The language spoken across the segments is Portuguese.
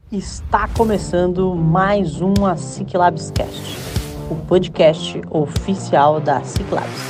Está começando mais um Ciclabs Cast, o podcast oficial da Ciclabs.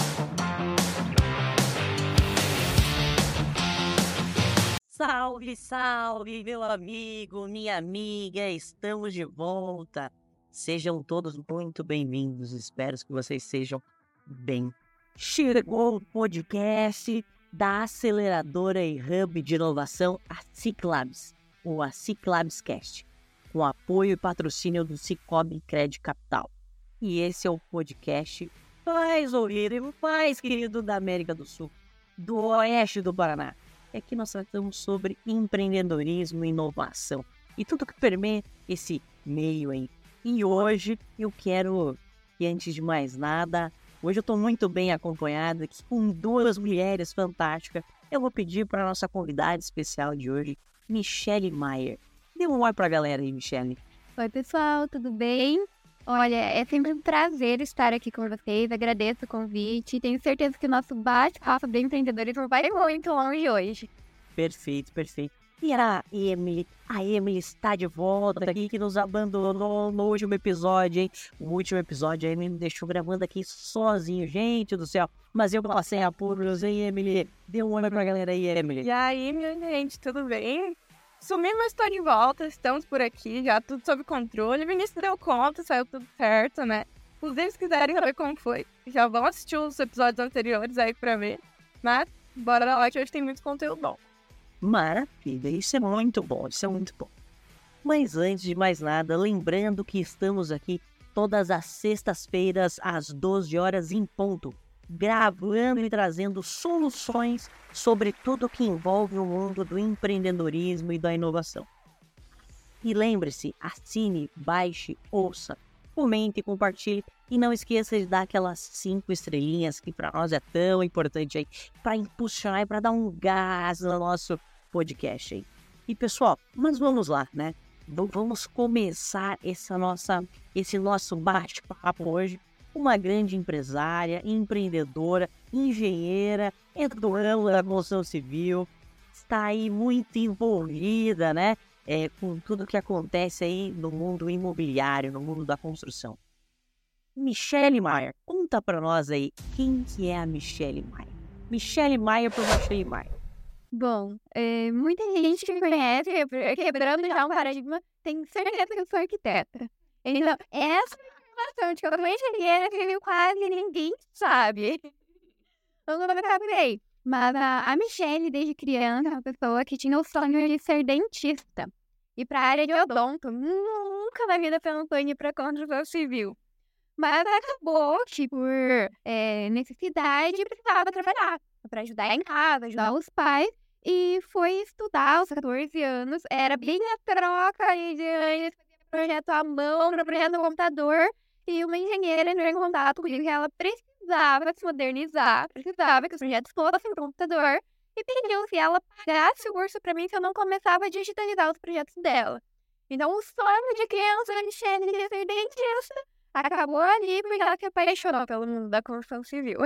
Salve, salve, meu amigo, minha amiga, estamos de volta. Sejam todos muito bem-vindos, espero que vocês sejam bem. Chegou o podcast da aceleradora e hub de inovação, a Ciclabs, ou a Ciclabs Cast, com apoio e patrocínio do Cicobi Cred Capital. E esse é o podcast mais ouvido e mais querido da América do Sul, do oeste do Paraná. Aqui nós tratamos sobre empreendedorismo e inovação e tudo que permeia esse meio aí. E hoje eu quero, e antes de mais nada, hoje eu estou muito bem acompanhado aqui com duas mulheres fantásticas. Eu vou pedir para a nossa convidada especial de hoje, Michele Maier. Dê um oi para a galera aí, Michele. Oi, pessoal, tudo bem? Olha, é sempre um prazer estar aqui com vocês, agradeço o convite, tenho certeza que o nosso bate-papo sobre empreendedorismo vai muito longe hoje. Perfeito. E a Emily está de volta aqui, que nos abandonou no último episódio, hein? O último episódio a Emily me deixou gravando aqui sozinho, gente do céu. Mas eu passei apuros, hein, Emily? Dê um oi pra galera aí, Emily. E aí, minha gente, tudo bem? Sumi, mas estou de volta, estamos por aqui, já tudo sob controle. O Vinícius deu conta, saiu tudo certo, né? Inclusive, se quiserem saber como foi, já vão assistir os episódios anteriores aí pra ver. Mas, bora lá que hoje tem muito conteúdo bom. Maravilha, isso é muito bom. Mas antes de mais nada, lembrando que estamos aqui todas as sextas-feiras às 12 horas em ponto, gravando e trazendo soluções sobre tudo que envolve o mundo do empreendedorismo e da inovação. E lembre-se, assine, baixe, ouça, comente, compartilhe e não esqueça de dar aquelas 5 estrelinhas que para nós é tão importante aí, para impulsionar e para dar um gás no nosso podcast aí. E pessoal, mas vamos lá, né? Vamos começar esse nosso bate-papo hoje. Uma grande empresária, empreendedora, engenheira, entra do ramo da construção civil, está aí muito envolvida, né? Com tudo que acontece aí no mundo imobiliário, no mundo da construção. Michele Maier, conta para nós aí quem que é a Michele Maier. Michele Maier por Michele Maier. Bom, muita gente que me conhece, quebrando já um paradigma, tem certeza que eu sou arquiteta. Então, essa informação de que eu sou engenheira que quase ninguém sabe. Eu não sabia. Mas a Michele, desde criança, é uma pessoa que tinha o sonho de ser dentista. E para a área de odonto, nunca na vida pensou em ir para a construção civil. Mas acabou que por necessidade precisava trabalhar para ajudar em casa, ajudar os pais. E foi estudar aos 14 anos. Era bem a troca de antes, fazia projeto à mão, projeto no computador. E uma engenheira entrou em contato comigo que ela precisava se modernizar, precisava que os projetos fossem no computador. E pediu se ela pagasse o curso para mim se eu não começava a digitalizar os projetos dela. Então o sonho de criança da Michele de ser dentista acabou ali porque ela se apaixonou pelo mundo da construção civil.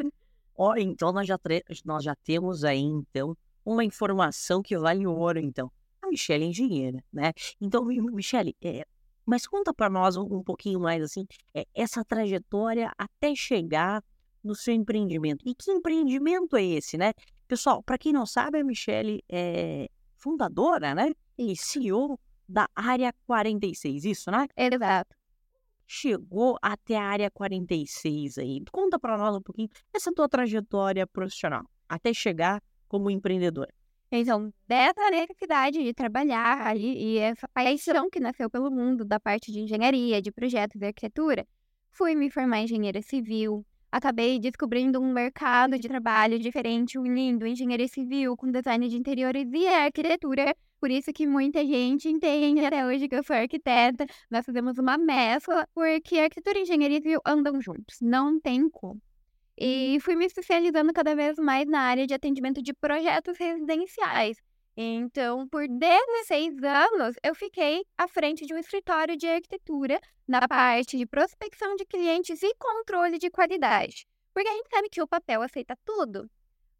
Então nós já temos aí, então, uma informação que vale ouro, então. A Michele é engenheira, né? Então, Michele, mas conta para nós um pouquinho mais, assim, essa trajetória até chegar no seu empreendimento. E que empreendimento é esse, né? Pessoal, para quem não sabe, a Michele é fundadora, né? E CEO da Área 46, isso, né? Exato. Chegou até a Área 46 aí. Conta para nós um pouquinho essa tua trajetória profissional, até chegar como empreendedora. Então, dessa necessidade de trabalhar ali e essa paixão que nasceu pelo mundo da parte de engenharia, de projetos e arquitetura, fui me formar em engenharia civil. Acabei descobrindo um mercado de trabalho diferente, unindo engenharia civil com design de interiores e arquitetura. Por isso que muita gente entende até hoje que eu sou arquiteta. Nós fazemos uma mescla, porque arquitetura e engenharia civil andam juntos. Não tem como. E fui me especializando cada vez mais na área de atendimento de projetos residenciais. Então, por 16 anos, eu fiquei à frente de um escritório de arquitetura na parte de prospecção de clientes e controle de qualidade. Porque a gente sabe que o papel aceita tudo,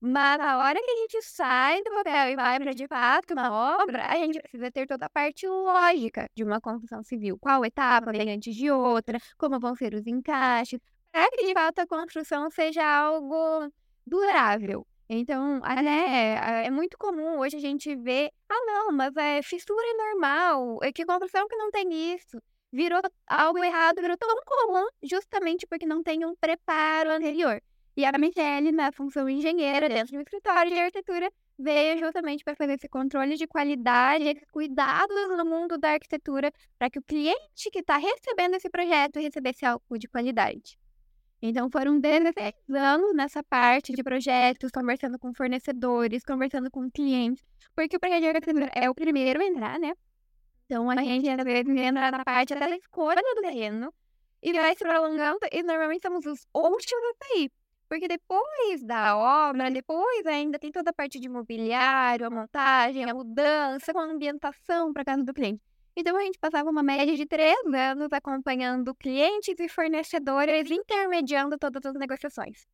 Mas na hora que a gente sai do papel e vai para, de fato, uma obra, a gente precisa ter toda a parte lógica de uma construção civil. Qual etapa vem antes de outra, como vão ser os encaixes, para que, de fato, a construção seja algo durável. Então, é muito comum hoje a gente ver, não, mas fissura é normal, que construção que não tem isso. Virou algo errado, virou tão comum justamente porque não tem um preparo anterior. E a Michelle, na função engenheira dentro do escritório de arquitetura, veio justamente para fazer esse controle de qualidade, esses cuidados no mundo da arquitetura, para que o cliente que está recebendo esse projeto recebesse algo de qualidade. Então, foram 16 anos nessa parte de projetos, conversando com fornecedores, conversando com clientes, porque o projeto de arquitetura é o primeiro a entrar, né? Então, a gente às vezes entra na parte da escolha do terreno e vai se prolongando, e normalmente somos os últimos a sair. Porque depois da obra, depois ainda tem toda a parte de mobiliário, a montagem, a mudança, com a ambientação para casa do cliente. Então, a gente passava uma média de 3 anos acompanhando clientes e fornecedores, intermediando todas as negociações.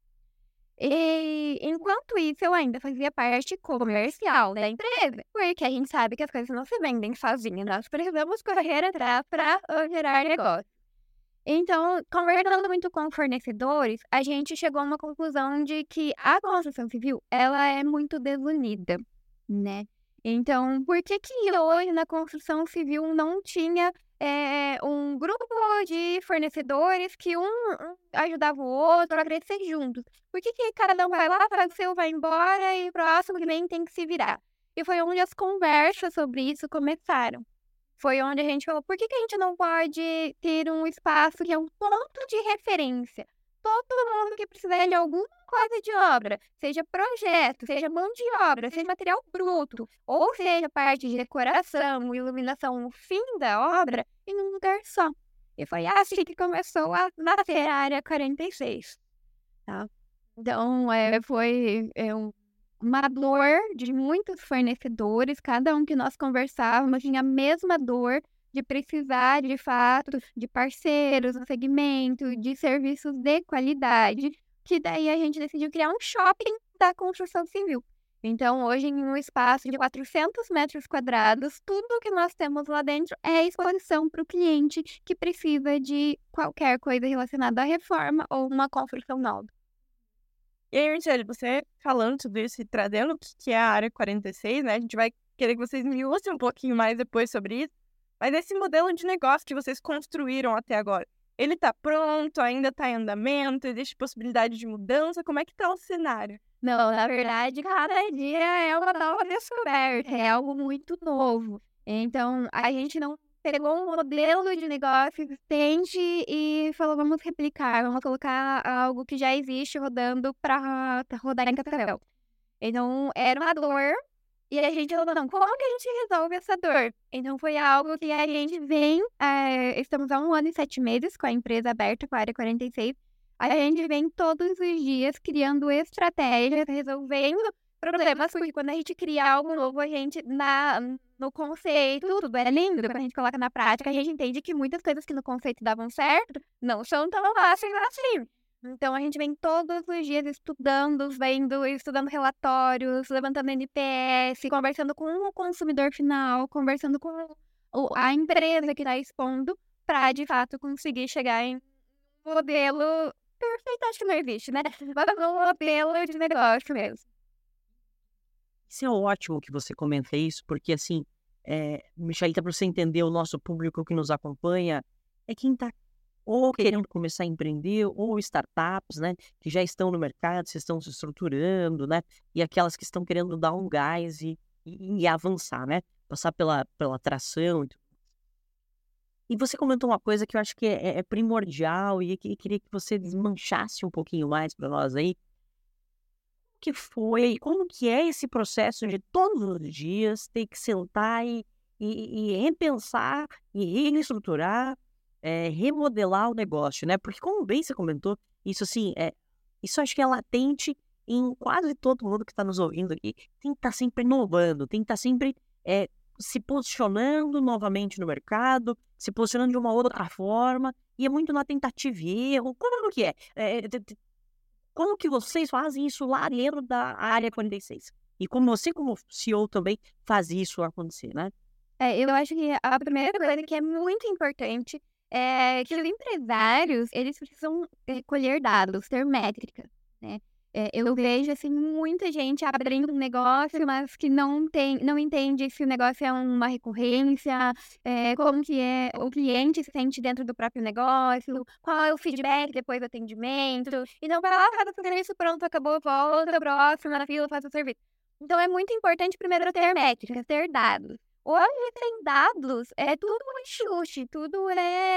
E enquanto isso, eu ainda fazia parte comercial da empresa, porque a gente sabe que as coisas não se vendem sozinhas, nós precisamos correr atrás para gerar negócio. Então, conversando muito com fornecedores, a gente chegou a uma conclusão de que a construção civil, ela é muito desunida, né? Então, por que hoje na construção civil não tinha um grupo de fornecedores que um ajudava o outro a crescer juntos? Por que cada um vai lá, faz o seu, vai embora e o próximo que vem tem que se virar? E foi onde as conversas sobre isso começaram. Foi onde a gente falou, por que a gente não pode ter um espaço que é um ponto de referência? Todo mundo que precisar de alguma coisa de obra, seja projeto, seja mão de obra, seja material bruto, ou seja parte de decoração, iluminação no fim da obra, em um lugar só. E foi assim que começou a nascer a Área 46. Tá? Então, foi uma dor de muitos fornecedores, cada um que nós conversávamos tinha a mesma dor de precisar, de fato, de parceiros no segmento, de serviços de qualidade, que daí a gente decidiu criar um shopping da construção civil. Então, hoje, em um espaço de 400 metros quadrados, tudo que nós temos lá dentro é exposição para o cliente que precisa de qualquer coisa relacionada à reforma ou uma construção nova. E aí, Michelle, você falando tudo isso e trazendo o que é a Área 46, né? A gente vai querer que vocês me illustrem um pouquinho mais depois sobre isso. Mas esse modelo de negócio que vocês construíram até agora, ele tá pronto, ainda tá em andamento, existe possibilidade de mudança? Como é que tá o cenário? Não, na verdade, cada dia é uma nova descoberta, é algo muito novo. Então, a gente não pegou um modelo de negócio existente e falou, vamos replicar, vamos colocar algo que já existe rodando para rodar em Cascavel. Então, era uma dor e a gente falou, não, como que a gente resolve essa dor? Então, foi algo que a gente vem, estamos há 1 ano e 7 meses com a empresa aberta, com a Área 46, a gente vem todos os dias criando estratégias, resolvendo problemas, porque quando a gente cria algo novo, a gente, no conceito, tudo é lindo, quando a gente coloca na prática, a gente entende que muitas coisas que no conceito davam certo, não são tão fáceis assim. Então, a gente vem todos os dias estudando relatórios, levantando NPS, conversando com o consumidor final, conversando com a empresa que está expondo, para, de fato, conseguir chegar em um modelo perfeito, acho que não existe, né? Mas um modelo de negócio mesmo. Isso é ótimo que você comenta isso, porque assim, Michelita, para você entender o nosso público que nos acompanha, é quem está ou querendo começar a empreender, ou startups, né, que já estão no mercado, se estão se estruturando, né, e aquelas que estão querendo dar um gás e avançar, né, passar pela tração. E você comentou uma coisa que eu acho que é primordial e que queria que você desmanchasse um pouquinho mais para nós aí. Como que é esse processo de todos os dias ter que sentar e repensar e reestruturar, remodelar o negócio, né? Porque como bem você comentou, isso assim, isso acho que é latente em quase todo mundo que está nos ouvindo aqui. Tem que estar sempre inovando, tem que estar sempre se posicionando novamente no mercado, se posicionando de uma outra forma, e é muito na tentativa e erro. Como que é? como que vocês fazem isso lá dentro da área 46? E como você, como CEO também, faz isso acontecer, né? Eu acho que a primeira coisa que é muito importante é que os empresários, eles precisam colher dados, ter métricas, né? Eu vejo, assim, muita gente abrindo um negócio, mas que não entende se o negócio é uma recorrência, como que o cliente se sente dentro do próprio negócio, qual é o feedback depois do atendimento. Então, vai lá, faz o serviço, pronto, acabou, volta, próximo, na fila, faz o serviço. Então, é muito importante, primeiro, ter métricas, ter dados. Hoje tem dados, é tudo um chute, tudo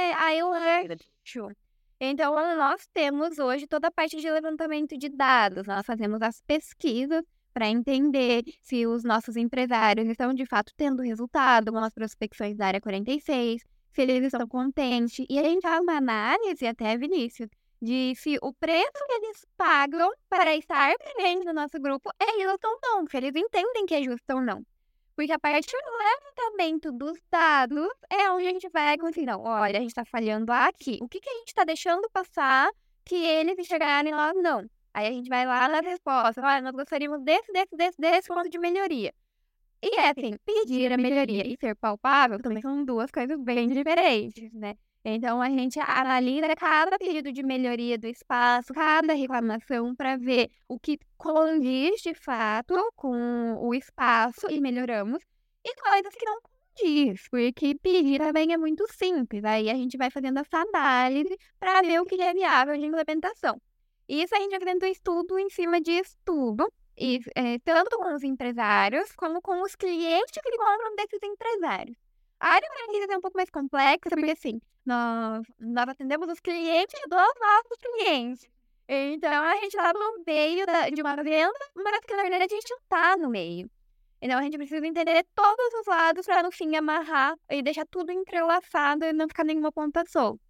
eu acho. Então, nós temos hoje toda a parte de levantamento de dados. Nós fazemos as pesquisas para entender se os nossos empresários estão, de fato, tendo resultado com as prospecções da área 46, se eles estão contentes. E a gente faz uma análise, até, Vinícius, de se o preço que eles pagam para estar presente no nosso grupo é justo ou não, se eles entendem que é justo ou não. Porque a partir do levantamento dos dados é onde a gente vai conseguir, não, olha, a gente está falhando aqui. O que a gente está deixando passar que eles enxergarem lá? Não. Aí a gente vai lá nas respostas, olha, nós gostaríamos desse ponto de melhoria. E assim, pedir a melhoria e ser palpável também são duas coisas bem diferentes, né? Então, a gente analisa cada pedido de melhoria do espaço, cada reclamação, para ver o que condiz de fato com o espaço e melhoramos, e coisas que não condiz, porque pedir também é muito simples. Aí a gente vai fazendo essa análise para ver o que é viável de implementação. Isso a gente vai fazendo estudo em cima de estudo, e, tanto com os empresários como com os clientes que compram desses empresários. A área é um pouco mais complexa, porque assim, nós atendemos os clientes dos nossos clientes. Então, a gente está no meio de uma venda, mas que na verdade a gente não está no meio. Então, a gente precisa entender todos os lados para, no fim, amarrar e deixar tudo entrelaçado e não ficar nenhuma ponta solta.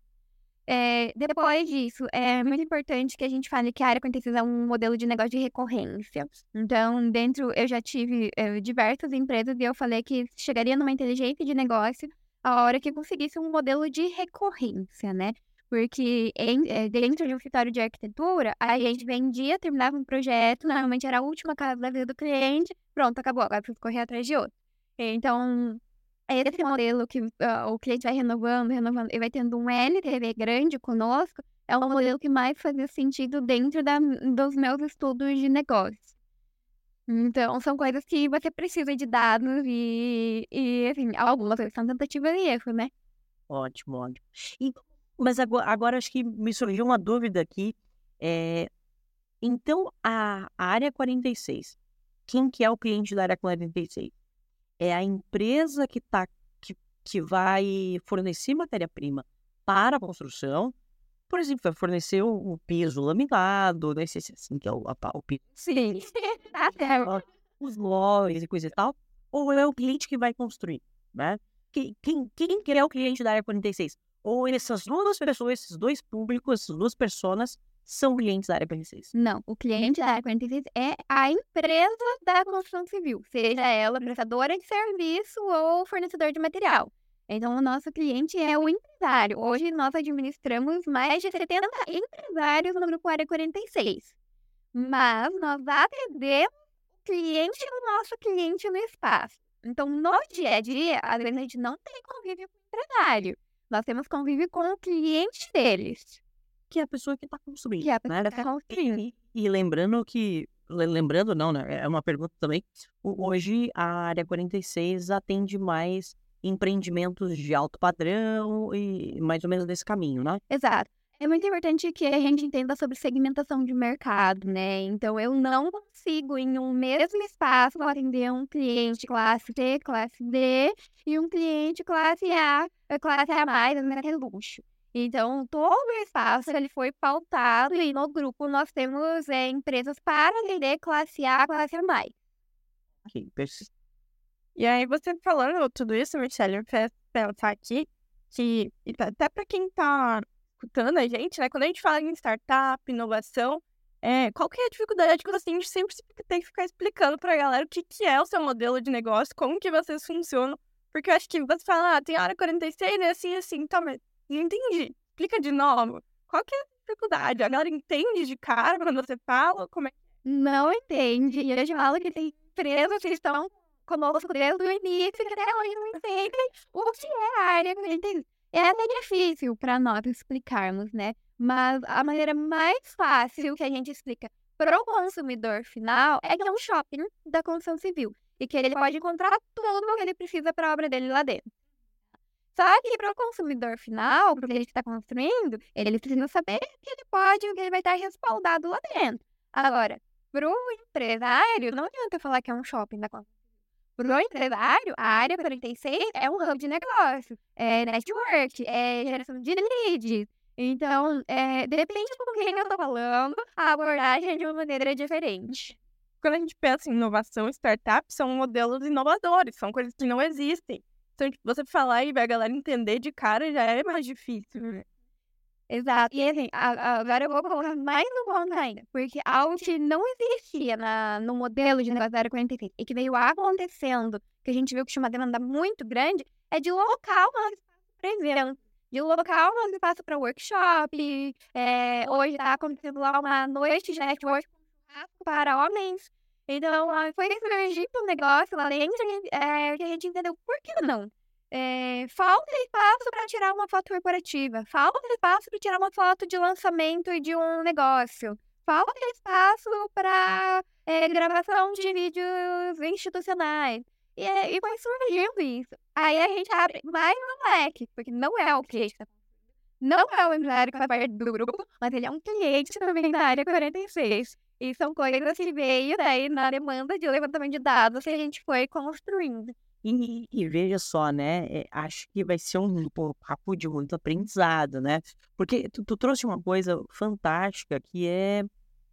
Depois disso, é muito importante que a gente fale que a área 46 é um modelo de negócio de recorrência. Então, eu já tive diversas empresas e eu falei que chegaria numa inteligência de negócio a hora que conseguisse um modelo de recorrência, né? Porque dentro de um escritório de arquitetura, a gente vendia, terminava um projeto, normalmente era a última casa da vida do cliente, pronto, acabou, agora preciso correr atrás de outro. Então, esse modelo que o cliente vai renovando, e vai tendo um LTV grande conosco, é o modelo que mais fazia sentido dentro dos meus estudos de negócios. Então, são coisas que você precisa de dados e assim, algumas vezes são tentativas e erros, né? Ótimo, ótimo. Mas agora acho que me surgiu uma dúvida aqui. Então, a área 46, quem que é o cliente da área 46? É a empresa que vai fornecer matéria-prima para a construção. Por exemplo, vai fornecer o piso laminado, não sei se é assim que é o piso. Sim, tá certo. Os móveis e coisa e tal. Ou é o cliente que vai construir, né? Quem que é o cliente da área 46? Ou essas duas pessoas, esses dois públicos, essas duas personas são clientes da área 46? Não, o cliente da área 46 é a empresa da construção civil, seja ela prestadora de serviço ou fornecedor de material. Então, o nosso cliente é o empresário. Hoje, nós administramos mais de 70 empresários no grupo Área 46. Mas nós atendemos o cliente do nosso cliente no espaço. Então, no dia a dia, às vezes a gente não tem convívio com o empresário. Nós temos convívio com o cliente deles. Que é a pessoa que está construindo. Que é a pessoa que está construindo. E lembrando que... Lembrando não, né? É uma pergunta também. Hoje, a área 46 atende mais empreendimentos de alto padrão e mais ou menos desse caminho, né? Exato. É muito importante que a gente entenda sobre segmentação de mercado, né? Então, eu não consigo, em um mesmo espaço, atender um cliente classe C, classe D, e um cliente classe A mais, que é luxo. Então, todo o espaço ele foi pautado e no grupo nós temos empresas para atender classe A, classe A mais. Ok, perfeito. E aí, você falando tudo isso, Michelle, eu quero pensar aqui que, até para quem tá escutando a gente, né, quando a gente fala em startup, inovação, qual que é a dificuldade que você tem de sempre ter que ficar explicando pra galera o que é o seu modelo de negócio, como que vocês funcionam, porque eu acho que você fala, tem a área 46, né, assim, tá, mas não entendi, explica de novo. Qual que é a dificuldade? A galera entende de cara quando você fala? Como é que Não entende. E eu te falo que tem empresas que estão conosco desde o início, que até hoje não entendem o que é a área 46. É até difícil para nós explicarmos, né? Mas a maneira mais fácil que a gente explica para o consumidor final é que é um shopping da construção civil e que ele pode encontrar tudo o que ele precisa para a obra dele lá dentro. Só que para o consumidor final, para o que ele está construindo, ele precisa saber que ele pode, que ele vai estar respaldado lá dentro. Agora, para o empresário, não adianta falar que é um shopping da construção. Para o empresário, a área 46 é um hub de negócio, é network, é geração de leads. Então, depende com quem eu estou falando, a abordagem é de uma maneira diferente. quando a gente pensa em inovação, startup são modelos inovadores, são coisas que não existem. Então, tipo, você falar e a galera entender de cara já é mais difícil, né? Exato. E assim, agora eu vou colocar mais no ponto ainda, porque algo que não existia no modelo de negócio 046 e que veio acontecendo, que a gente viu que tinha uma demanda muito grande, é de local mais espaço para evento, de local mais espaço para workshop. Hoje está acontecendo lá uma noite de network para homens. Então, foi surgir um negócio lá dentro que a gente entendeu por que não. Falta espaço para tirar uma foto corporativa, falta espaço para tirar uma foto de lançamento de um negócio, falta espaço para gravação de vídeos institucionais. E vai surgindo isso. Aí a gente abre mais um leque, porque não é o cliente, não é o empresário que faz parte do grupo, mas ele é um cliente também da área 46. E são coisas que veio daí na demanda de levantamento de dados que a gente foi construindo. E veja só, né? Acho que vai ser um papo de muito aprendizado, né? Porque tu trouxe uma coisa fantástica que é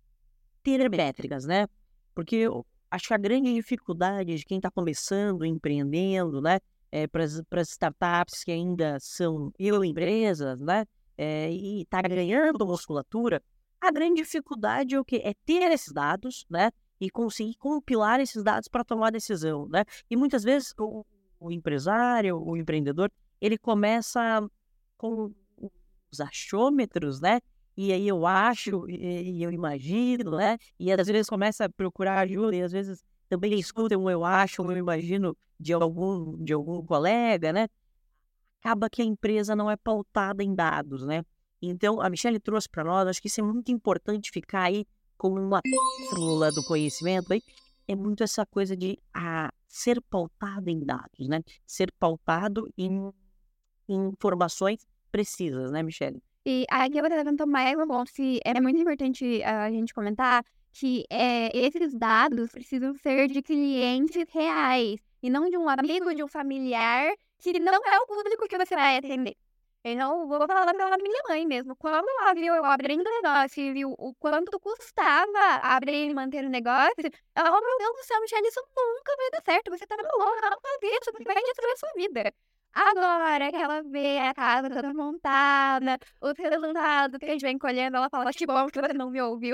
ter métricas, né? Porque eu acho que a grande dificuldade de quem está começando, empreendendo, né? Para as startups que ainda são empresas, né? E está ganhando musculatura, a grande dificuldade é o quê? É ter esses dados, né? E conseguir compilar esses dados para tomar decisão, né? E muitas vezes o empresário, o empreendedor, ele começa com os achômetros, né? E aí eu acho, e eu imagino, né? E às vezes começa a procurar ajuda, e às vezes também escuta um eu acho, um eu imagino de algum colega, né? Acaba que a empresa não é pautada em dados, né? Então, a Michelle trouxe para nós, acho que isso é muito importante ficar aí como uma pílula do conhecimento, aí, é muito essa coisa de ser pautado em dados, né? Ser pautado em informações precisas, né, Michelle? E aqui você levantou mais um ponto que é muito importante a gente comentar, que esses dados precisam ser de clientes reais, e não de um amigo, de um familiar, que não é o público que você vai atender. Então, vou falar pela minha mãe mesmo. Quando ela viu eu abrindo o negócio e viu o quanto custava abrir e manter o negócio, ela falou, meu Deus do céu, Michelle, isso nunca vai dar certo. Você tá louca, não faz isso, porque vai destruir a sua vida. Agora que ela vê a casa toda montada, os resultados que a gente vem colhendo, ela fala, que bom que você não me ouviu.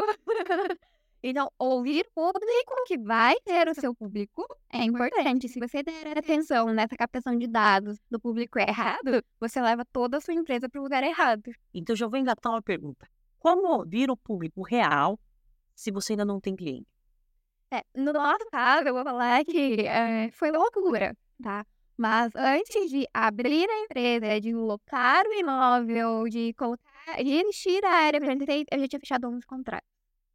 Então, ouvir o público que vai ter o seu público é importante. Se você der atenção nessa captação de dados do público errado, você leva toda a sua empresa para o lugar errado. Então, já vou engatar uma pergunta. Como ouvir o público real se você ainda não tem cliente? No nosso caso, eu vou falar que foi loucura, tá? Mas antes de abrir a empresa, de locar o imóvel, de encher a área 46, eu já tinha fechado 11 contratos.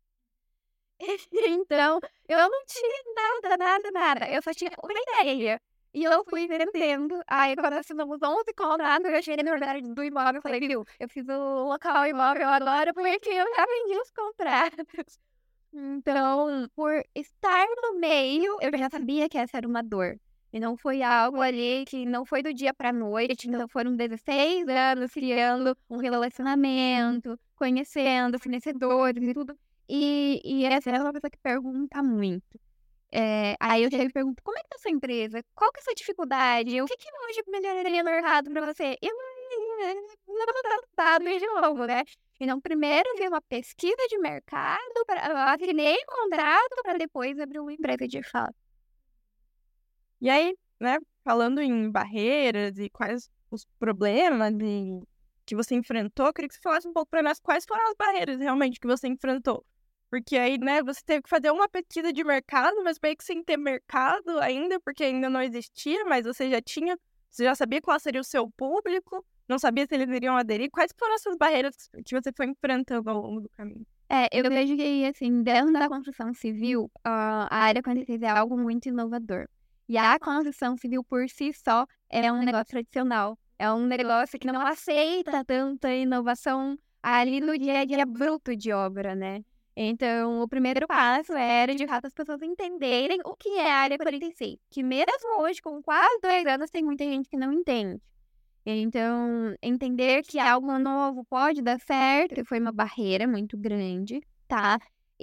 Então, eu não tinha nada. Eu só tinha uma ideia. E eu fui vendendo. Aí, quando assinamos 11 contratos, eu cheguei no horário do imóvel e falei, viu, eu preciso locar o imóvel agora porque eu já vendi os contratos. Então, por estar no meio, eu já sabia que essa era uma dor. E não foi algo ali que não foi do dia pra noite, então foram 16 anos criando um relacionamento, conhecendo fornecedores e tudo. E essa é uma pessoa que pergunta muito. Aí eu chego e pergunto, como é que tá a sua empresa? Qual que é a sua dificuldade? O que hoje melhoraria no mercado pra você? E não de novo, né? Então, primeiro eu fiz uma pesquisa de mercado, assinei um contrato para depois abrir uma empresa de fato. E aí, né, falando em barreiras e quais os problemas que você enfrentou, eu queria que você falasse um pouco para nós quais foram as barreiras realmente que você enfrentou. Porque aí, né, você teve que fazer uma pesquisa de mercado, mas meio que sem ter mercado ainda, porque ainda não existia, mas você já sabia qual seria o seu público, não sabia se eles iriam aderir. Quais foram essas barreiras que você foi enfrentando ao longo do caminho? Eu vejo que, assim, dentro da construção civil, a área 46 é algo muito inovador. E a construção civil, por si só, é um negócio tradicional. É um negócio que não aceita tanta inovação ali no dia a dia bruto de obra, né? Então, o primeiro passo era, de fato, as pessoas entenderem o que é a área 46. Que mesmo hoje, com quase 2 anos, tem muita gente que não entende. Então, entender que algo novo pode dar certo foi uma barreira muito grande, tá?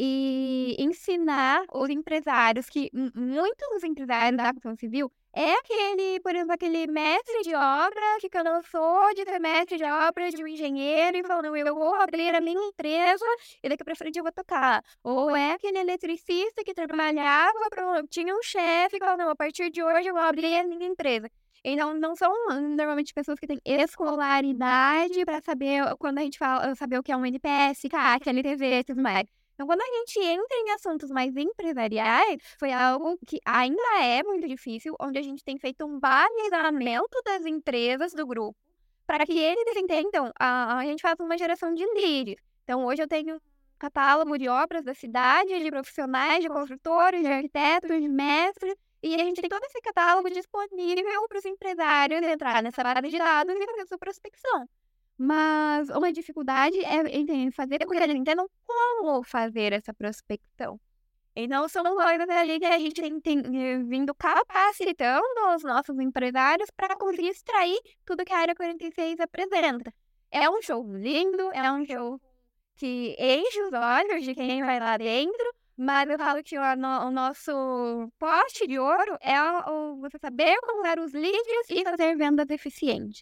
E ensinar os empresários que muitos dos empresários da construção civil é aquele, por exemplo, aquele mestre de obra que cansou de ser mestre de obra de um engenheiro e falou, não, eu vou abrir a minha empresa e daqui pra frente eu vou tocar. Ou é aquele eletricista que trabalhava, tinha um chefe e falou, não, a partir de hoje eu vou abrir a minha empresa. Então, não são normalmente pessoas que têm escolaridade para saber, quando a gente fala, saber o que é um NPS, CAC, LTV e tudo mais. Então, quando a gente entra em assuntos mais empresariais, foi algo que ainda é muito difícil, onde a gente tem feito um balizamento das empresas do grupo, para que eles entendam, a gente faz uma geração de leads. Então, hoje eu tenho um catálogo de obras da cidade, de profissionais, de construtores, de arquitetos, de mestres, e a gente tem todo esse catálogo disponível para os empresários entrar nessa base de dados e fazer sua prospecção. Mas uma dificuldade é fazer com que eles entendam como fazer essa prospecção. Então, são coisas ali que a gente tem vindo capacitando os nossos empresários para conseguir extrair tudo que a Área 46 apresenta. É um show lindo, é um show que enche os olhos de quem vai lá dentro, mas eu falo que o nosso poste de ouro é você saber como dar os leads e fazer vendas eficientes.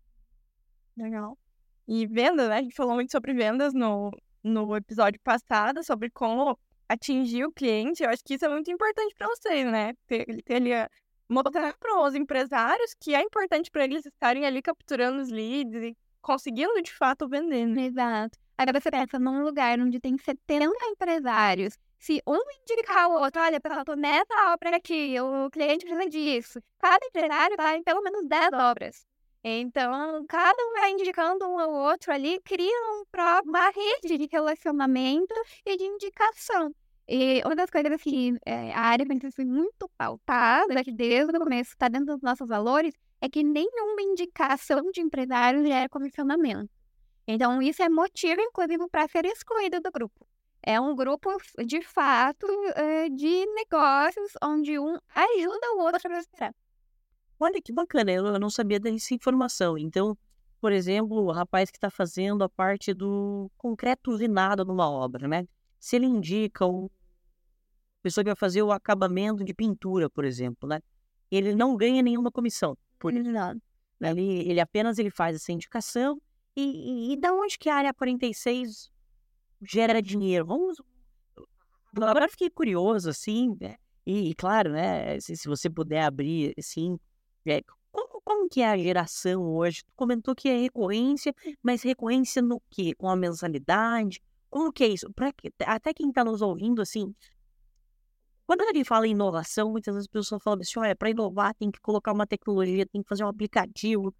Legal. E vendas, né? A gente falou muito sobre vendas no episódio passado, sobre como atingir o cliente. Eu acho que isso é muito importante para vocês, né? Ter ali mostrar para os empresários que é importante para eles estarem ali capturando os leads e conseguindo, de fato, vender, né? Exato. Agora você pensa num lugar onde tem 70 empresários. Se um indicar o outro, olha, pessoal, tô nessa obra aqui, o cliente precisa disso. Cada empresário tá em pelo menos 10 obras. Então, cada um vai indicando um ao outro ali, cria uma rede de relacionamento e de indicação. E uma das coisas que a área 46 foi muito pautada, que desde o começo está dentro dos nossos valores, é que nenhuma indicação de empresário gera comissionamento. Então, isso é motivo, inclusive, para ser excluído do grupo. É um grupo, de fato, de negócios onde um ajuda o outro a prosperar. Olha que bacana, eu não sabia dessa informação. Então, por exemplo, o rapaz que está fazendo a parte do concreto usinado numa obra, né? Se ele indica a pessoa que vai fazer o acabamento de pintura, por exemplo, né? Ele não ganha nenhuma comissão por isso. Ele apenas faz essa indicação. E da onde que a área 46 gera dinheiro? Agora eu fiquei curioso, assim, né? E claro, né? Se você puder abrir, assim, como que é a geração hoje? Tu comentou que é recorrência, mas recorrência no quê? Com a mensalidade? Como que é isso? Até quem está nos ouvindo, assim, quando alguém fala em inovação, muitas vezes as pessoas falam assim, olha, para inovar tem que colocar uma tecnologia, tem que fazer um aplicativo.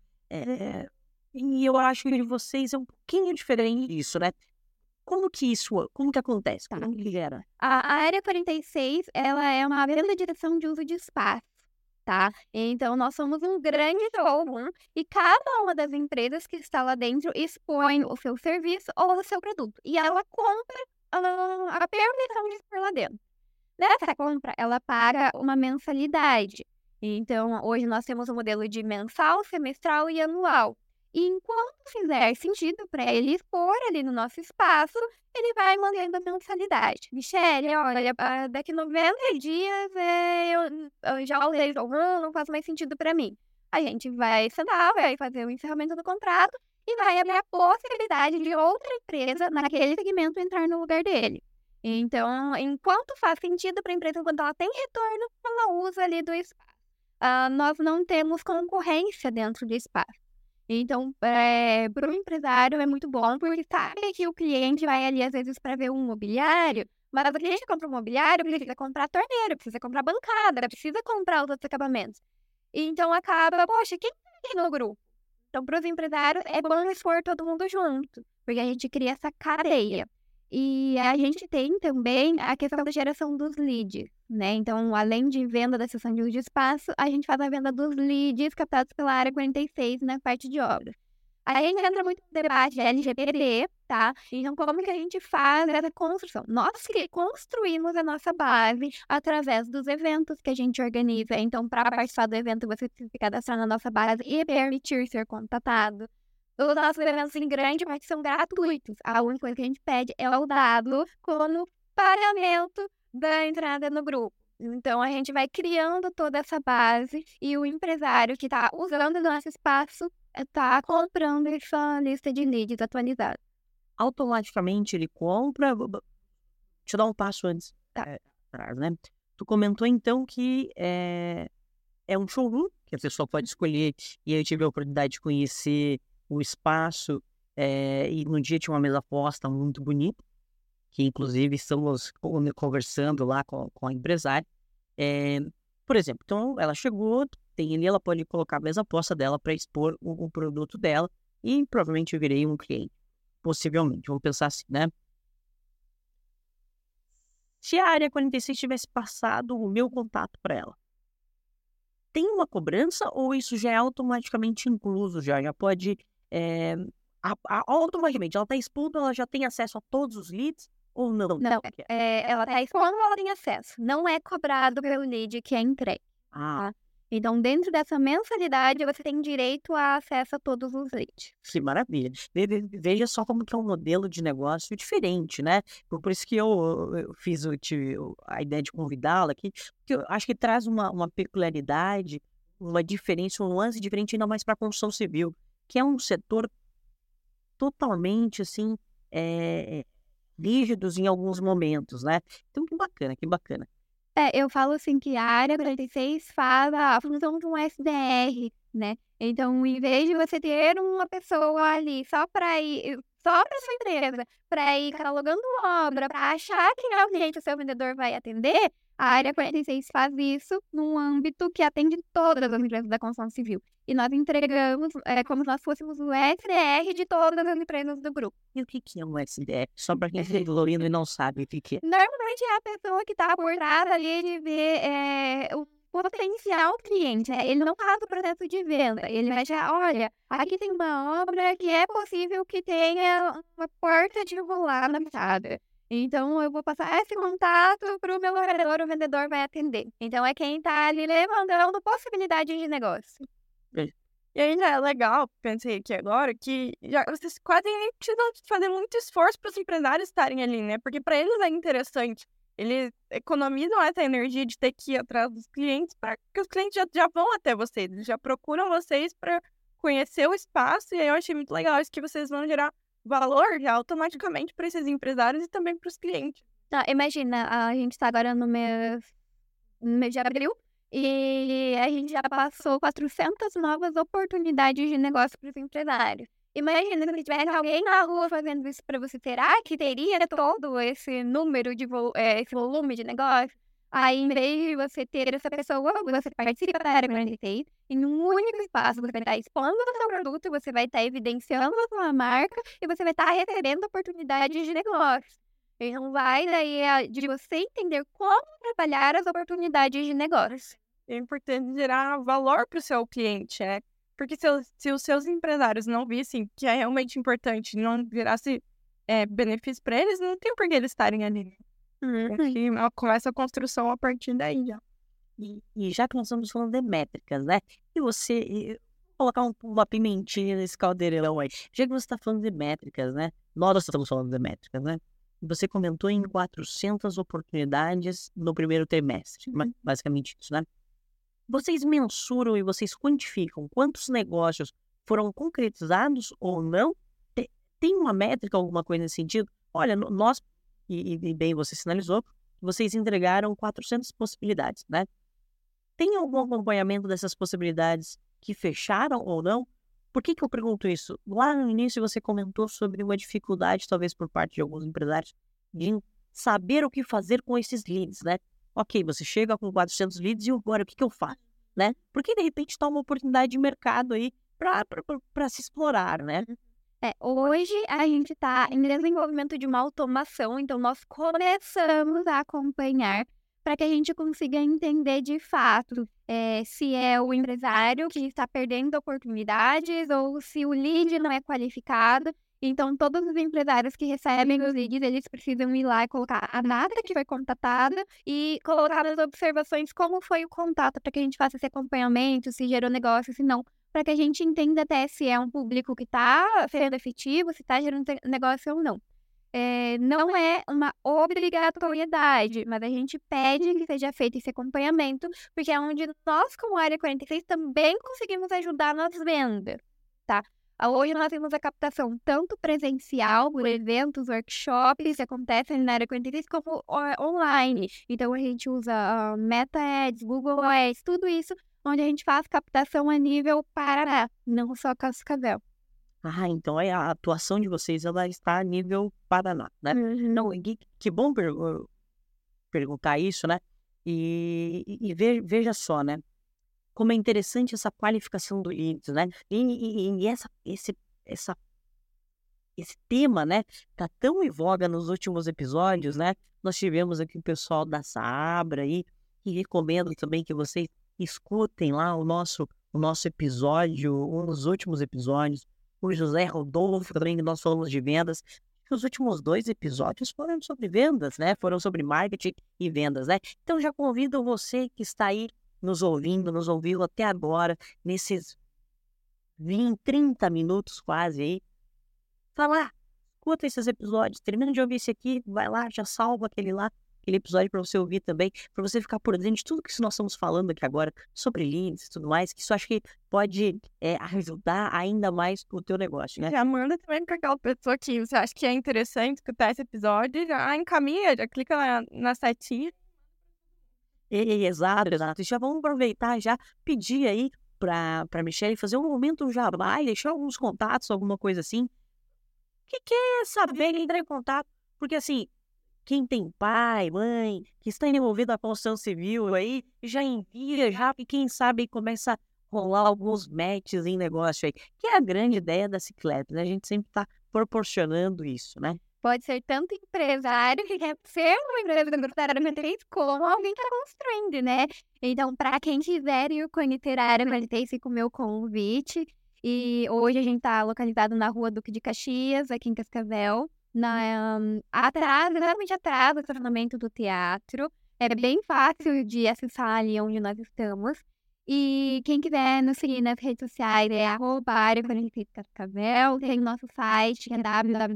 E eu acho que de vocês é um pouquinho diferente disso, né? Como que acontece? Tá. Como que gera? A área 46, ela é uma verdadeira direção de uso de espaço, tá? Então, nós somos um grande showroom e cada uma das empresas que está lá dentro expõe o seu serviço ou o seu produto. E ela compra a permissão de estar lá dentro. Nessa compra, ela paga uma mensalidade. Então, hoje nós temos um modelo de mensal, semestral e anual. E enquanto fizer sentido para ele expor ali no nosso espaço, ele vai mantendo a mensalidade. Michele, olha, daqui 90 dias eu já usei o showroom, não faz mais sentido para mim. A gente vai sentar, vai fazer o encerramento do contrato e vai abrir a possibilidade de outra empresa naquele segmento entrar no lugar dele. Então, enquanto faz sentido para a empresa, quando ela tem retorno, ela usa ali do espaço. Nós não temos concorrência dentro do espaço. Então, para o empresário é muito bom, porque sabe que o cliente vai ali, às vezes, para ver um mobiliário, mas o cliente compra um mobiliário, precisa comprar torneira, precisa comprar bancada, precisa comprar os outros acabamentos. Então, acaba, poxa, quem tá aqui no grupo? Então, para os empresários, é bom expor todo mundo junto, porque a gente cria essa cadeia. E a gente tem também a questão da geração dos leads, né? Então, além de venda da seção de uso de espaço, a gente faz a venda dos leads captados pela área 46 na parte de obras. Aí a gente entra muito no debate LGPD, tá? Então, como que a gente faz essa construção? Nós que construímos a nossa base através dos eventos que a gente organiza. Então, para participar do evento, você precisa se cadastrar na nossa base e permitir ser contatado. Os nossos eventos, em grande parte, são gratuitos. A única coisa que a gente pede é o dado como pagamento da entrada no grupo. Então, a gente vai criando toda essa base e o empresário que está usando o nosso espaço está comprando essa lista de leads atualizada. Automaticamente ele compra. Deixa eu dar um passo antes, atrás, né? Tu comentou então que é um showroom que a pessoa pode escolher, e eu tive a oportunidade de conhecer o espaço, e no dia tinha uma mesa posta muito bonita, que inclusive estamos conversando lá com a empresária. Por exemplo, então ela chegou, tem ali, ela pode colocar a mesa posta dela para expor o produto dela, e provavelmente eu virei um cliente, possivelmente, vamos pensar assim, né? Se a área 46 tivesse passado o meu contato para ela, tem uma cobrança ou isso já é automaticamente incluso? Já pode... automaticamente, ela está expondo, ela já tem acesso a todos os leads ou não? Não, ela está expondo, ela tem acesso. Não é cobrado pelo lead que é entregue. Tá? Então, dentro dessa mensalidade, você tem direito a acesso a todos os leads. Que maravilha. Veja só como que é um modelo de negócio diferente, né? Por isso que eu fiz a ideia de convidá-la aqui, porque eu acho que traz uma peculiaridade, uma diferença, um lance diferente ainda mais para a construção civil, que é um setor totalmente, assim, rígidos em alguns momentos, né? Então, que bacana, que bacana. Eu falo assim que a área 46 faz a função de um SDR, né? Então, em vez de você ter uma pessoa ali só para sua empresa, para ir catalogando obra, para achar quem é o cliente o seu vendedor vai atender, a área 46 faz isso num âmbito que atende todas as empresas da construção civil. E nós entregamos como se nós fôssemos o SDR de todas as empresas do grupo. E o que é um SDR? Só para quem está ouvindo e não sabe o que é. Normalmente é a pessoa que está por trás ali de ver o potencial cliente. Ele não faz o processo de venda. Ele vai já, olha, aqui tem uma obra que é possível que tenha uma porta de rolar na fachada. Então, eu vou passar esse contato para o meu vendedor, o vendedor vai atender. Então, é quem está ali levantando possibilidades de negócio. E aí já é legal, pensei aqui agora, que já vocês quase nem precisam fazer muito esforço para os empresários estarem ali, né? Porque para eles é interessante. Eles economizam essa energia de ter que ir atrás dos clientes, para que os clientes já vão até vocês, eles já procuram vocês para conhecer o espaço. E aí eu achei muito legal isso, que vocês vão gerar valor já automaticamente para esses empresários e também para os clientes. Imagina, a gente está agora no mês de abril. E a gente já passou 400 novas oportunidades de negócio para os empresários. Imagina se tivesse alguém na rua fazendo isso para você, será que teria todo esse número de esse volume de negócio? Aí, em vez de você ter essa pessoa, você participa da área 46 em um único espaço. Você vai estar expondo o seu produto, você vai estar evidenciando a sua marca e você vai estar recebendo oportunidades de negócio. Então, vai daí de você entender como trabalhar as oportunidades de negócio. É importante gerar valor para o seu cliente, né? Porque se os seus empresários não vissem que é realmente importante, não gerasse benefício para eles, não tem por que eles estarem ali. Porque começa a construção a partir daí já. E já que nós estamos falando de métricas, né? E você colocar uma pimentinha nesse caldeirão aí. Já que você está falando de métricas, né? Nós estamos falando de métricas, né? Você comentou em 400 oportunidades no primeiro trimestre. Basicamente isso, né? Vocês mensuram e vocês quantificam quantos negócios foram concretizados ou não? Tem uma métrica, alguma coisa nesse sentido? Olha, nós, e bem você sinalizou, vocês entregaram 400 possibilidades, né? Tem algum acompanhamento dessas possibilidades que fecharam ou não? Por que eu pergunto isso? Lá no início você comentou sobre uma dificuldade, talvez por parte de alguns empresários, de saber o que fazer com esses leads, né? Ok, você chega com 400 leads e agora o que eu faço, né? Porque de repente está uma oportunidade de mercado aí para se explorar, né? Hoje a gente está em desenvolvimento de uma automação, então nós começamos a acompanhar para que a gente consiga entender de fato se é o empresário que está perdendo oportunidades ou se o lead não é qualificado. Então, todos os empresários que recebem os leads, eles precisam ir lá e colocar a data que foi contatada e colocar nas observações como foi o contato, para que a gente faça esse acompanhamento, se gerou negócio, se não, para que a gente entenda até se é um público que está sendo efetivo, se está gerando negócio ou não. Não é uma obrigatoriedade, mas a gente pede que seja feito esse acompanhamento, porque é onde nós, como Área 46, também conseguimos ajudar nas vendas, tá? Hoje nós temos a captação tanto presencial, por eventos, workshops que acontecem na Área 46, como online. Então a gente usa Meta Ads, Google Ads, tudo isso, onde a gente faz captação a nível Paraná, não só Cascavel. Então a atuação de vocês ela está a nível Paraná, né? Não, que bom perguntar isso, né? E veja só, né? Como é interessante essa qualificação do leads, né? E esse tema, né? Tá tão em voga nos últimos episódios, né? Nós tivemos aqui o pessoal da Saabra aí, e recomendo também que vocês escutem lá o nosso episódio, um dos últimos episódios, o José Rodolfo também, que nós falamos de vendas. Os últimos 2 episódios foram sobre vendas, né? Foram sobre marketing e vendas, né? Então já convido você que está aí nos ouviu até agora, nesses 20, 30 minutos quase aí, falar, escuta esses episódios, termina de ouvir esse aqui, vai lá, já salva aquele episódio para você ouvir também, para você ficar por dentro de tudo que nós estamos falando aqui agora, sobre leads e tudo mais, que isso acho que pode ajudar ainda mais o teu negócio, né? Já manda também para aquela pessoa que você acha que é interessante escutar esse episódio, já encaminha, já clica na setinha. Exato. E já vamos aproveitar, já pedir aí para Michelle fazer um momento jabá e deixar alguns contatos, alguma coisa assim. Que quer saber, entrar em contato, porque assim, quem tem pai, mãe, que está envolvido na construção civil aí, já envia, já, e quem sabe começa a rolar alguns matches em negócio aí, que é a grande ideia da Ciclep, né? A gente sempre está proporcionando isso, né? Pode ser tanto empresário que quer ser uma empresa da área 46, como alguém que está construindo, né? Então, para quem quiser ir conhecer a área 46, fica o meu convite. E hoje a gente está localizado na Rua Duque de Caxias, aqui em Cascavel, exatamente atrás do estacionamento do teatro. É bem fácil de acessar ali onde nós estamos. E quem quiser nos seguir nas redes sociais é @área46 Cascavel. Tem o nosso site, que é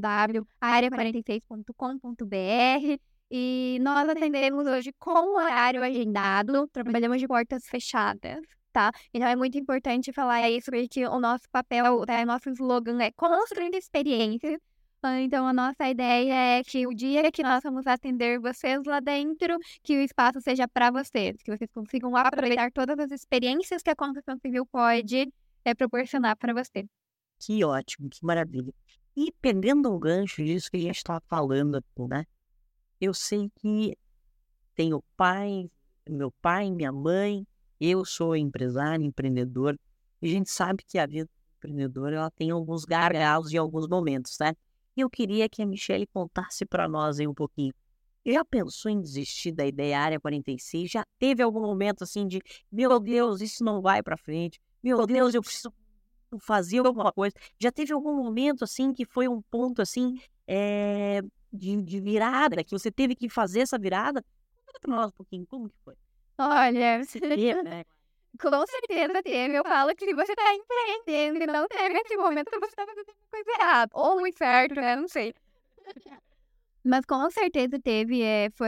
www.area46.com.br. E nós atendemos hoje com horário agendado, trabalhamos de portas fechadas, tá? Então é muito importante falar isso, porque o nosso papel, o nosso slogan é construindo experiências. Então, a nossa ideia é que o dia que nós vamos atender vocês lá dentro, que o espaço seja para vocês, que vocês consigam aproveitar todas as experiências que a construção civil pode proporcionar para você. Que ótimo, que maravilha. E pegando um gancho disso que a gente estava falando aqui, né? Eu sei que tenho meu pai, minha mãe, eu sou empresário, empreendedor, e a gente sabe que a vida do empreendedor ela tem alguns gargalos em alguns momentos, né? E eu queria que a Michelle contasse para nós aí um pouquinho. Já pensou em desistir da ideia Área 46? Já teve algum momento assim de, meu Deus, isso não vai para frente. Meu Deus, eu preciso fazer alguma coisa. Já teve algum momento assim que foi um ponto assim de virada, que você teve que fazer essa virada? Conta para nós um pouquinho, como que foi? Olha, Né? com certeza teve. Eu falo que se você está empreendendo e não teve esse momento, você está fazendo coisa errada. Ou muito certo, né? Não sei. Mas com certeza teve.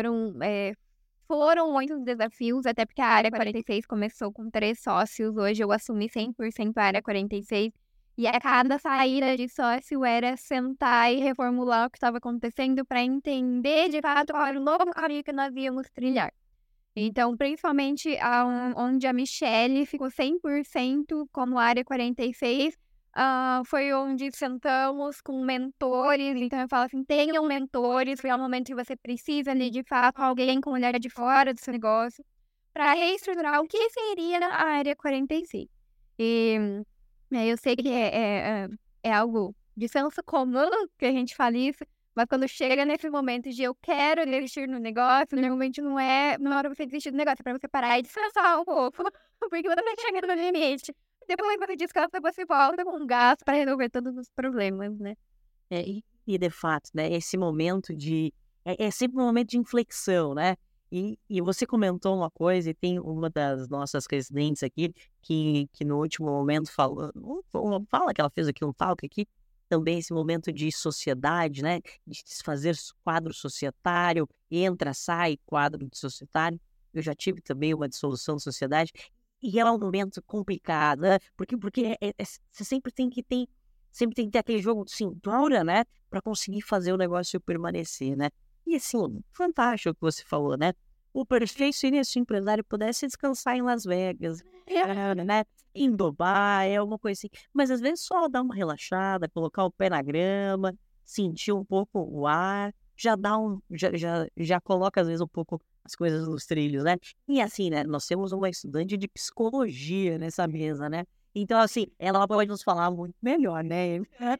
Foram muitos desafios, até porque a Área 46 começou com 3 sócios. Hoje eu assumi 100% a Área 46. E a cada saída de sócio era sentar e reformular o que estava acontecendo para entender de fato qual era o novo caminho que nós íamos trilhar. Então, principalmente onde a Michelle ficou 100% como Área 46, foi onde sentamos com mentores. Então, eu falo assim, tenham mentores, porque é o momento que você precisa ali, de fato, alguém com olhar de fora do seu negócio, para reestruturar o que seria a Área 45. E eu sei que é algo de senso comum que a gente fala isso, mas quando chega nesse momento de eu quero investir no negócio, normalmente não é na hora de você desistir do negócio, é para você parar e descansar um pouco, porque você tá chegando no limite. Depois que você descansa, você volta com gás para resolver todos os problemas, né? E de fato, né, esse momento é sempre um momento de inflexão, né? E você comentou uma coisa, e tem uma das nossas residentes aqui que no último momento fala que ela fez aqui um talk aqui, também esse momento de sociedade, né? De desfazer quadro societário, entra, sai quadro de societário. Eu já tive também uma dissolução de sociedade, e é um momento complicado, né? Porque você sempre tem que ter aquele jogo de cintura, né? Para conseguir fazer o negócio permanecer, né? E assim, fantástico o que você falou, né? O perfeito seria se o empresário pudesse descansar em Las Vegas, né? Em Dubai, alguma coisa assim. Mas às vezes só dar uma relaxada, colocar o pé na grama, sentir um pouco o ar, já coloca às vezes um pouco as coisas nos trilhos, né? E assim, né? Nós temos uma estudante de psicologia nessa mesa, né? Então, assim, ela pode nos falar muito melhor, né?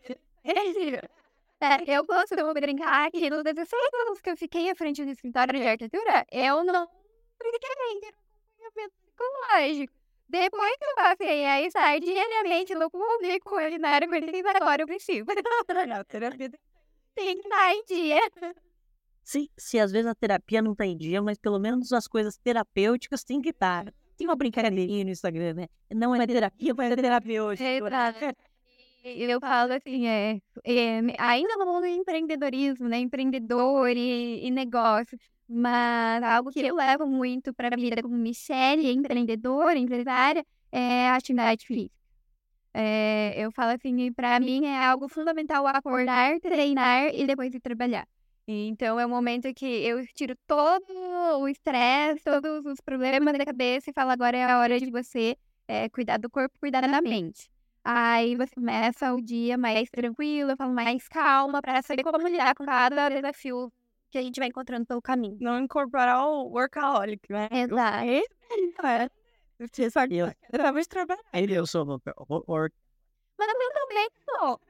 Eu costumo brincar que nos 16 anos que eu fiquei à frente do escritório de arquitetura, eu não brinquei ainda com acompanhamento psicológico. Depois que eu passei a estar diariamente no público, na área agora eu preciso. A terapia tem que estar em dia. Se às vezes a terapia não tá em dia, mas pelo menos as coisas terapêuticas têm que estar. Tem uma brincadeirinha no Instagram, né? Não é terapia, mas é terapêutica. Exato. Eu falo assim, ainda no mundo do empreendedorismo, né? Empreendedor e negócio, mas algo que eu levo muito para a vida como Michelle, empreendedora, empresária, é a atividade física. Eu falo assim, para mim é algo fundamental acordar, treinar e depois ir trabalhar. Então é o momento que eu tiro todo o estresse, todos os problemas da cabeça e falo, agora é a hora de você cuidar do corpo, cuidar da mente. Aí você começa o dia mais tranquilo, eu falo mais calma, para saber como lidar com cada desafio que a gente vai encontrando pelo caminho. Não incorporar o workaholic, né? Exato. Você só acabou de trabalhar. Eu sou Mas eu também sou.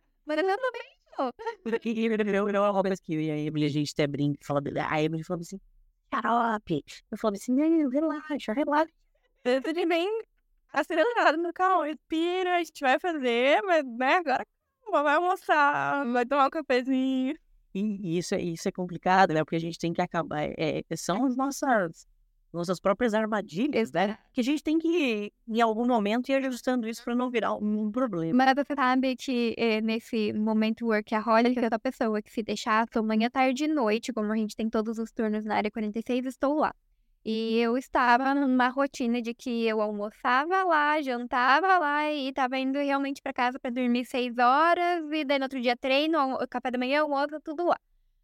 E a Emily, a gente até brinca e fala, a Emily falou assim, xarope. Eu falo assim, relaxa. Eu tô de bem acelerado no carro, respira, a gente vai fazer, mas né, agora vai almoçar, vai tomar um cafezinho. E isso é complicado, né? Porque a gente tem que acabar. São as nossas próprias armadilhas, né? Que a gente tem que, em algum momento, ir ajustando isso para não virar um problema. Mas você sabe que nesse momento workaholic, eu sou a pessoa que se deixar, sou manhã, tarde e noite, como a gente tem todos os turnos na área 46, estou lá. E eu estava numa rotina de que eu almoçava lá, jantava lá e estava indo realmente para casa para dormir 6 horas e daí no outro dia treino, café da manhã, almoço, tudo lá.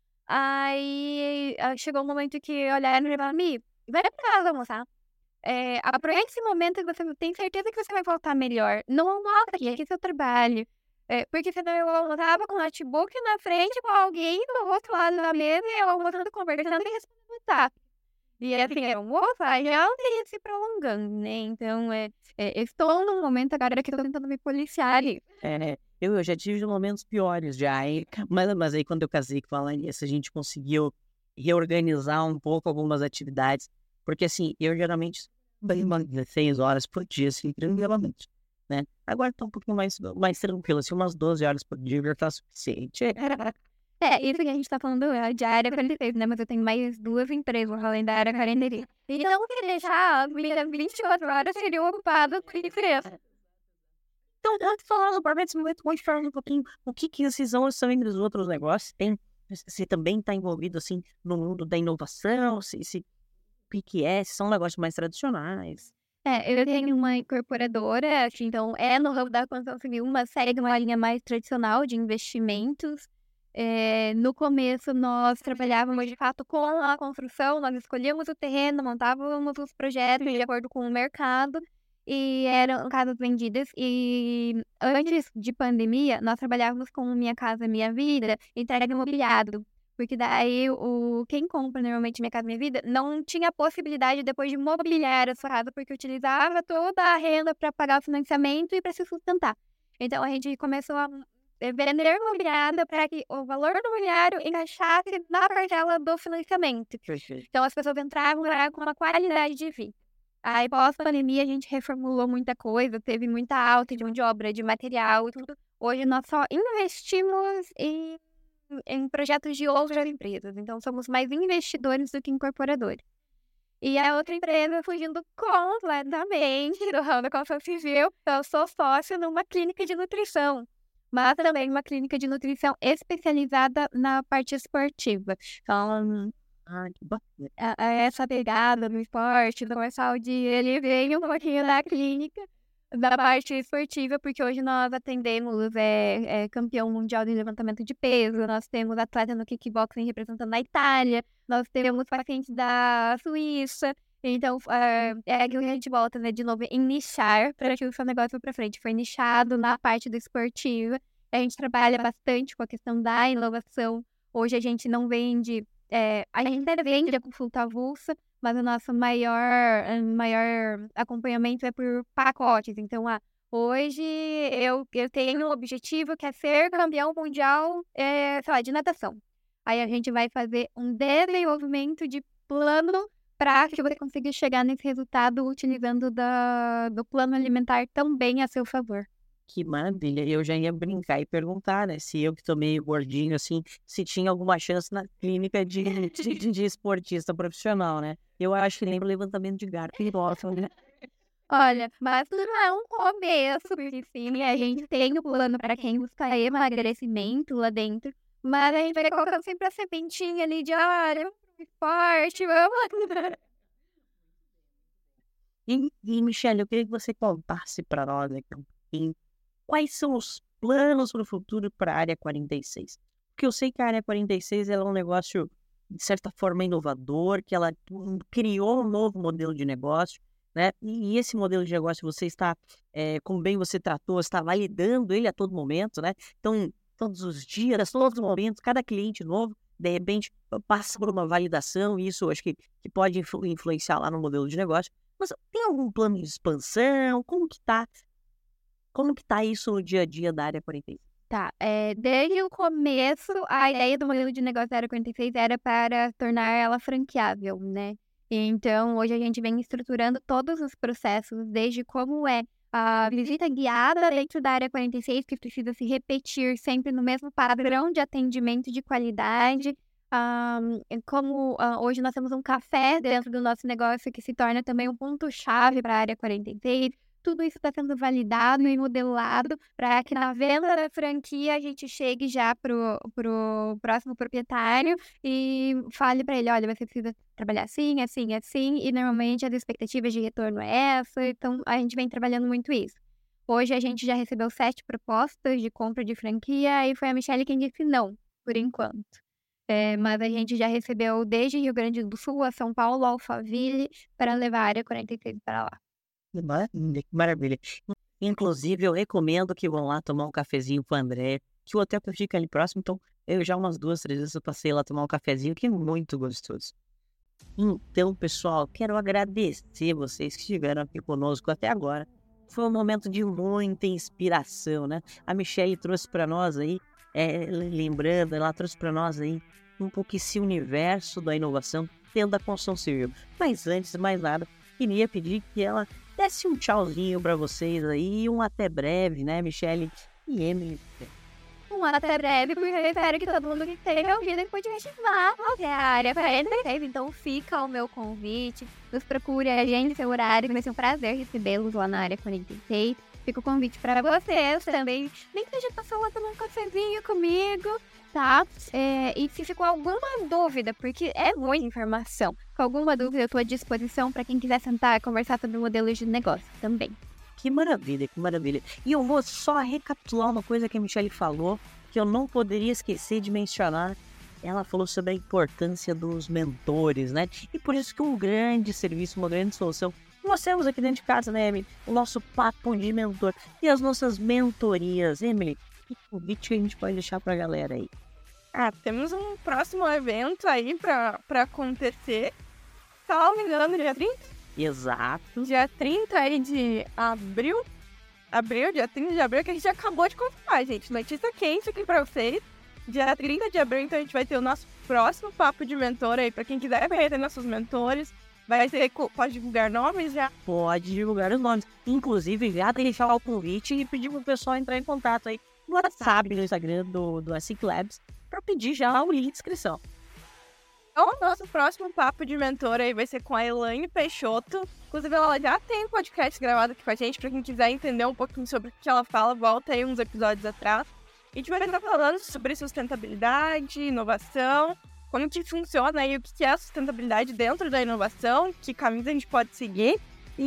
Aí chegou um momento que olharam e falaram, Mi, vai pra casa almoçar. Aproveite esse momento que você tem certeza que você vai voltar melhor. Não almoça aqui é seu trabalho. Porque senão eu almoçava com o notebook na frente com alguém do outro lado da mesa e eu almoçando, conversando e respondendo o WhatsApp. E assim, almoço, aí já não teria se prolongando, né? Então, estou num momento agora que eu tô tentando me policiar ali. Eu já tive momentos piores já, hein? Mas aí quando eu casei com a Larissa, a gente conseguiu reorganizar um pouco algumas atividades. Porque assim, eu geralmente bem umas 16 horas por dia, assim, tranquilamente, né? Agora tá um pouquinho mais tranquilo, assim, umas 12 horas por dia já tá suficiente. Isso que a gente tá falando de área 46, né? Mas eu tenho mais 2 empresas além da área 46. Então, se deixar 24 horas, seria ocupado com empresa. Então, falando para esse momento, pode falar um pouquinho o que esses são entre os outros negócios. Você também está envolvido, assim, no mundo da inovação? O que é? Se são negócios mais tradicionais? Eu tenho uma incorporadora, assim, então no ramo da construção civil, mas segue uma linha mais tradicional de investimentos. No começo, nós trabalhávamos, de fato, com a construção, nós escolhíamos o terreno, montávamos os projetos de acordo com o mercado. e eram casas vendidas. E antes de pandemia, nós trabalhávamos com Minha Casa Minha Vida, entrega imobiliário. Porque daí quem compra normalmente Minha Casa Minha Vida não tinha a possibilidade depois de mobiliar a sua casa, porque utilizava toda a renda para pagar o financiamento e para se sustentar. Então a gente começou a vender imobiliário para que o valor do imobiliário encaixasse na parcela do financiamento. Perfeito. Então as pessoas entravam lá com uma qualidade de vida. Aí pós-pandemia a gente reformulou muita coisa, teve muita alta de mão de obra, de material e tudo. Hoje nós só investimos em projetos de outras empresas. Então, somos mais investidores do que incorporadores. E a outra empresa, fugindo completamente do ramo da construção civil, eu sou sócio numa clínica de nutrição, mas também uma clínica de nutrição especializada na parte esportiva. Então, Que bacana. essa pegada no esporte, do comercial ele veio um pouquinho da clínica, da parte esportiva, porque hoje nós atendemos campeão mundial de levantamento de peso, nós temos atleta no kickboxing representando a Itália, nós temos pacientes da Suíça. Então, aquilo que a gente volta, né, de novo, em nichar para que o seu negócio para frente. Foi nichado na parte do esportivo. A gente trabalha bastante com a questão da inovação. Hoje a gente não vende... a gente até vende a consulta avulsa, mas o nosso maior acompanhamento é por pacotes. Então, hoje eu tenho um objetivo que é ser campeão mundial, de natação. Aí a gente vai fazer um desenvolvimento de plano para que você consiga chegar nesse resultado utilizando do plano alimentar também a seu favor. Que maravilha. Eu já ia brincar e perguntar, né? Se eu que tô meio gordinho, assim, se tinha alguma chance na clínica de esportista profissional, né? Eu acho que lembra levantamento de garfo e gosto, né? Olha, mas tudo é um começo, porque sim, a gente tem o plano para quem busca emagrecimento lá dentro, mas a gente vai colocando sempre a sementinha ali de, olha, esporte, vamos. E Michele, eu queria que você contasse para nós aqui um pouquinho quais são os planos para o futuro para a Área 46. Porque eu sei que a Área 46 ela é um negócio, de certa forma, inovador, que ela criou um novo modelo de negócio, né? E esse modelo de negócio você está, como bem você tratou, está validando ele a todo momento, né? Então, todos os dias, todos os momentos, cada cliente novo, de repente, passa por uma validação, e isso eu acho que pode influenciar lá no modelo de negócio. Mas tem algum plano de expansão? Como que tá isso no dia a dia da Área 46? Tá, desde o começo, a ideia do modelo de negócio da Área 46 era para tornar ela franqueável, né? Então, hoje a gente vem estruturando todos os processos, desde como é a visita guiada dentro da Área 46, que precisa se repetir sempre no mesmo padrão de atendimento de qualidade, como hoje nós temos um café dentro do nosso negócio que se torna também um ponto-chave para a Área 46. Tudo isso está sendo validado e modelado para que na venda da franquia a gente chegue já pro próximo proprietário e fale para ele, olha, você precisa trabalhar assim, assim, assim, e normalmente as expectativas de retorno é essa, então a gente vem trabalhando muito isso. Hoje a gente já recebeu 7 propostas de compra de franquia e foi a Michele quem disse não, por enquanto. Mas a gente já recebeu desde Rio Grande do Sul a São Paulo, Alphaville, para levar a Área 46 para lá. Que maravilha, que maravilha. Inclusive, eu recomendo que vão lá tomar um cafezinho com o André, que o hotel fica ali próximo, então eu já umas 2, 3 vezes eu passei lá tomar um cafezinho, que é muito gostoso. Então, pessoal, quero agradecer vocês que estiveram aqui conosco até agora. Foi um momento de muita inspiração, né? A Michele trouxe para nós aí, lembrando, ela trouxe para nós aí um pouco esse universo da inovação dentro da construção civil. Mas antes de mais nada, queria pedir que ela desse um tchauzinho para vocês aí, um até breve, né, Michele e Emily? Um até breve, porque eu espero que todo mundo que tenha ouvido esse podcast vá até a Área 46. Então fica o meu convite, nos procure, agende seu horário, vai ser um prazer recebê-los lá na Área 46. Fica o convite para vocês também, nem que seja passar lá tomar um cafezinho comigo, tá? E se ficou alguma dúvida, porque é muita informação, com alguma dúvida eu estou à disposição para quem quiser sentar e conversar sobre modelos de negócio também. Que maravilha, que maravilha. E eu vou só recapitular uma coisa que a Michele falou, que eu não poderia esquecer de mencionar. Ela falou sobre a importância dos mentores, né? E por isso que um grande serviço, uma grande solução Nós temos aqui dentro de casa, né, Emily, o nosso papo de mentor e as nossas mentorias. Emily, que convite que a gente pode deixar pra galera aí? Temos um próximo evento aí pra acontecer. Tá me engano, dia 30? Exato. Dia 30 aí de abril. Dia 30 de abril, que a gente acabou de confirmar, gente. Notícia quente aqui pra vocês. Dia 30 de abril, então a gente vai ter o nosso próximo papo de mentor aí. Pra quem quiser conhecer nossos mentores. Vai ser, pode divulgar nomes já? Pode divulgar os nomes. Inclusive, já deixar o convite e pedir pro pessoal entrar em contato aí no WhatsApp, no Instagram do ASIC Labs, pra pedir já o link de inscrição. Então, o nosso próximo papo de mentor aí vai ser com a Elaine Peixoto. Inclusive, ela já tem um podcast gravado aqui com a gente. Pra quem quiser entender um pouquinho sobre o que ela fala, volta aí uns episódios atrás. A gente vai estar falando sobre sustentabilidade, inovação, como que funciona aí, o que é a sustentabilidade dentro da inovação, que caminhos a gente pode seguir.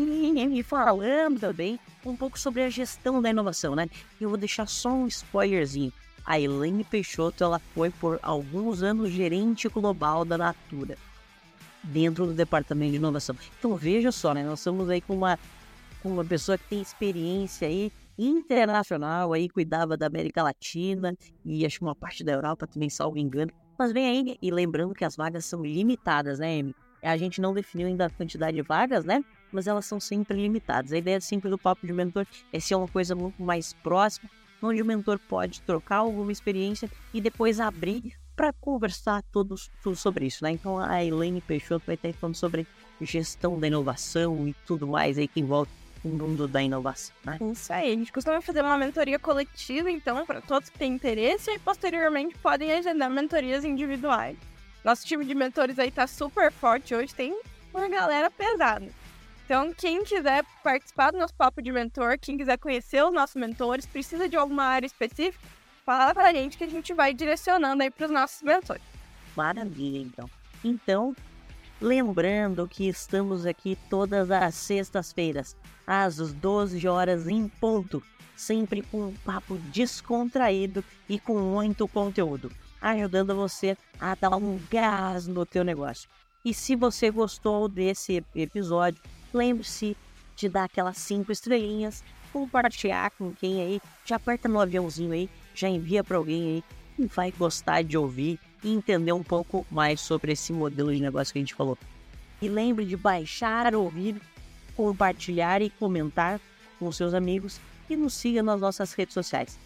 E falando também um pouco sobre a gestão da inovação, né? Eu vou deixar só um spoilerzinho. A Elaine Peixoto, ela foi por alguns anos gerente global da Natura, dentro do departamento de inovação. Então veja só, né? Nós estamos aí com uma pessoa que tem experiência aí internacional, aí cuidava da América Latina e acho que uma parte da Europa também, salvo engano. Mas vem aí, e lembrando que as vagas são limitadas, né, Amy? A gente não definiu ainda a quantidade de vagas, né? Mas elas são sempre limitadas. A ideia sempre do papo de mentor é ser uma coisa muito mais próxima, onde o mentor pode trocar alguma experiência e depois abrir para conversar tudo sobre isso, né? Então a Elaine Peixoto vai estar falando sobre gestão da inovação e tudo mais aí que envolve o mundo da inovação, né? Isso aí, a gente costuma fazer uma mentoria coletiva, então, para todos que têm interesse, e posteriormente podem agendar mentorias individuais. Nosso time de mentores aí tá super forte hoje, tem uma galera pesada. Então, quem quiser participar do nosso papo de mentor, quem quiser conhecer os nossos mentores, precisa de alguma área específica, fala pra gente que a gente vai direcionando aí pros nossos mentores. Maravilha, então. Então, lembrando que estamos aqui todas as sextas-feiras, às 12 horas em ponto, sempre com um papo descontraído e com muito conteúdo, ajudando você a dar um gás no teu negócio. E se você gostou desse episódio, lembre-se de dar aquelas 5 estrelinhas, compartilhar com quem aí, já aperta no aviãozinho aí, já envia para alguém aí que vai gostar de ouvir e entender um pouco mais sobre esse modelo de negócio que a gente falou. E lembre de baixar, ouvir, compartilhar e comentar com seus amigos e nos siga nas nossas redes sociais,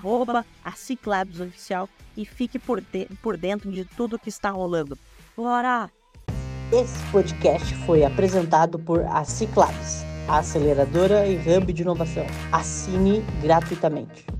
@ASIC Labs Oficial, e fique por dentro de tudo que está rolando. Bora! Esse podcast foi apresentado por ASIC Labs, a aceleradora e hub de inovação. Assine gratuitamente.